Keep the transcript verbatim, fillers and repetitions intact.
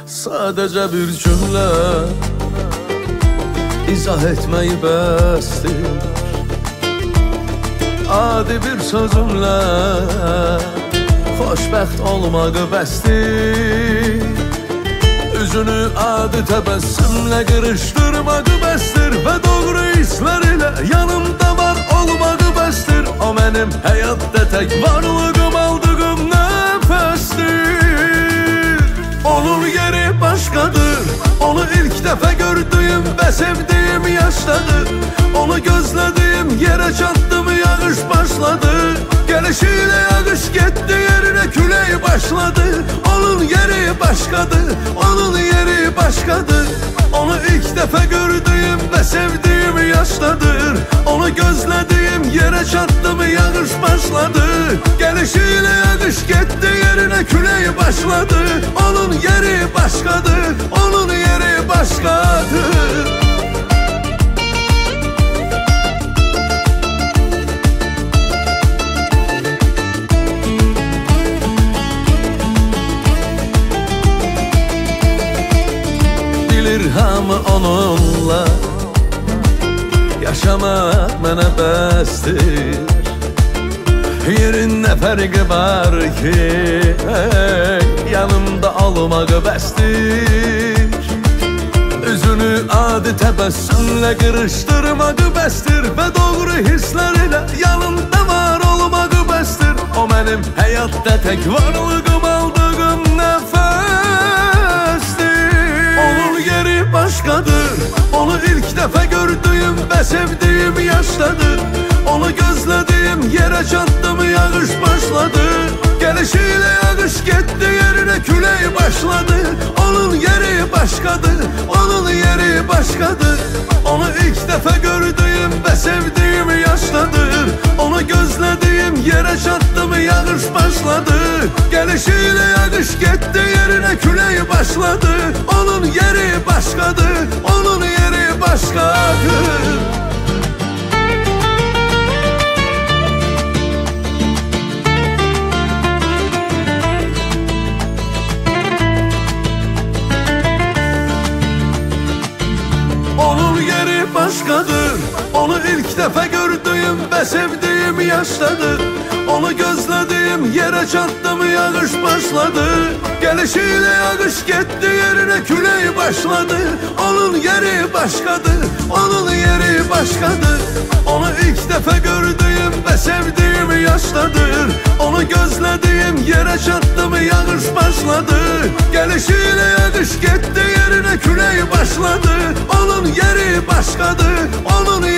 Sadece bir cümle izah etmeyi bəsdir. Adi bir sözümle xoşbəxt olmağı bəsdir. Üzünü adi təbəssümlə qırışdırmağı bəsdir. Və doğru hislər ilə yanımda var olmağı bəsdir. O mənim həyatda tək varlığım, aldığım nəfəsdir. Onun yeri başkadır, onu ilk dəfə gördüyüm və sevdiyim yaşdadır. Onu gözlediğim yere çatdım, yağış başladı. Gelişiyle yağış gitti, yerine külək başladı. Onun yeri başkadır, onun yeri başkadır. Onu ilk dəfə gördüyüm və sevdiyim yaşdadır. Onu gözlediğim yere çatdım, yağış başladı. Gelişiyle yağış gitti, yerine külək başladı. Onun yeri başkadır, onun yeri başkadır. Bilir hamı onunla yaşamak mənə bəsdir. Yerin nə fərqi var ki, hey, yanımda olmağı bəsdir. Üzünü adi təbəssümlə qırışdırmağı bəsdir. Və doğru hislər ilə yanımda var olmağı bəsdir. O mənim həyatda tək varlığım, aldığım nəfəsdir. Onun yeri başkadır, onu ilk dəfə gördüyüm və sevdiyim yaşdadır. Onu gözlediğim yere çatdım, yağış başladı. Gelişiyle yağış gitti, yerine külək başladı. Onun yeri başkadır, onun yeri başkadır. Onu ilk dəfə gördüyüm və sevdiyim yaşdadır. Onu gözlediğim yere çatdım, yağış başladı. Gelişiyle yağış gitti, yerine külək başladı. Onun yeri başkadır, onun yeri başkadır. Onun yeri başkadır, onu ilk defa gördüğüm ve sevdiğim yaştadır. Onu gözlediğim yere çattım, yağış başladı. Gelişiyle yağış gitti, yerine külək başladı. Onun yeri başkadır, onun yeri başkadır. Onu ilk defa gördüğüm ve sevdiğim yaştadır. Onu gözlediğim yere çattım, yağış başladı. Gelişiyle yağış gitti, yerine külək başladı. Onun yeri başkadır, onun